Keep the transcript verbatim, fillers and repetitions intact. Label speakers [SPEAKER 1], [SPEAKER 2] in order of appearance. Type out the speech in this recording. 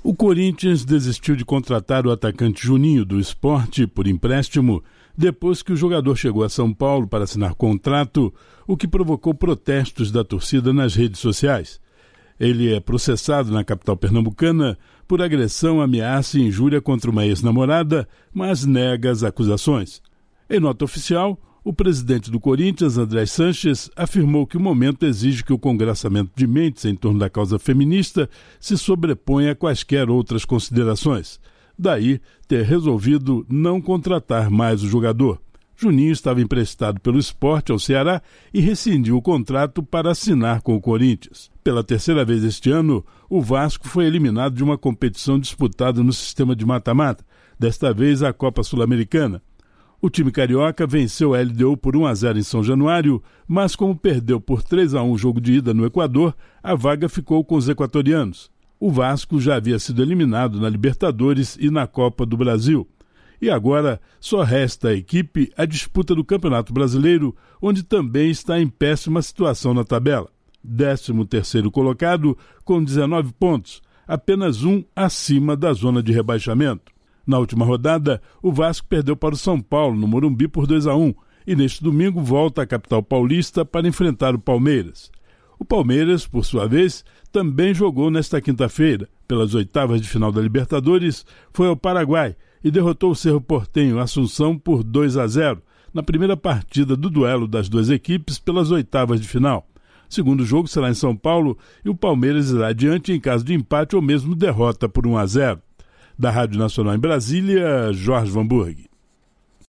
[SPEAKER 1] O Corinthians desistiu de contratar o atacante Juninho do Sport por empréstimo depois que o jogador chegou a São Paulo para assinar contrato, o que provocou protestos da torcida nas redes sociais. Ele é processado na capital pernambucana por agressão, ameaça e injúria contra uma ex-namorada, mas nega as acusações. Em nota oficial, o presidente do Corinthians, André Sanches, afirmou que o momento exige que o congraçamento de mentes em torno da causa feminista se sobreponha a quaisquer outras considerações. Daí ter resolvido não contratar mais o jogador. Juninho estava emprestado pelo Sport ao Ceará e rescindiu o contrato para assinar com o Corinthians. Pela terceira vez este ano, o Vasco foi eliminado de uma competição disputada no sistema de mata-mata, desta vez a Copa Sul-Americana. O time carioca venceu a L D U por um a zero em São Januário, mas como perdeu por três a um o jogo de ida no Equador, a vaga ficou com os equatorianos. O Vasco já havia sido eliminado na Libertadores e na Copa do Brasil. E agora só resta à equipe a disputa do Campeonato Brasileiro, onde também está em péssima situação na tabela. décimo terceiro colocado com dezenove pontos, apenas um acima da zona de rebaixamento. Na última rodada, o Vasco perdeu para o São Paulo, no Morumbi, por dois a um, e neste domingo volta à capital paulista para enfrentar o Palmeiras. O Palmeiras, por sua vez, também jogou nesta quinta-feira. Pelas oitavas de final da Libertadores, foi ao Paraguai e derrotou o Cerro Porteño Assunção por dois a zero, na primeira partida do duelo das duas equipes pelas oitavas de final. O segundo jogo será em São Paulo e o Palmeiras irá adiante em caso de empate ou mesmo derrota por um a zero. Da Rádio Nacional em Brasília, Jorge Vanburg.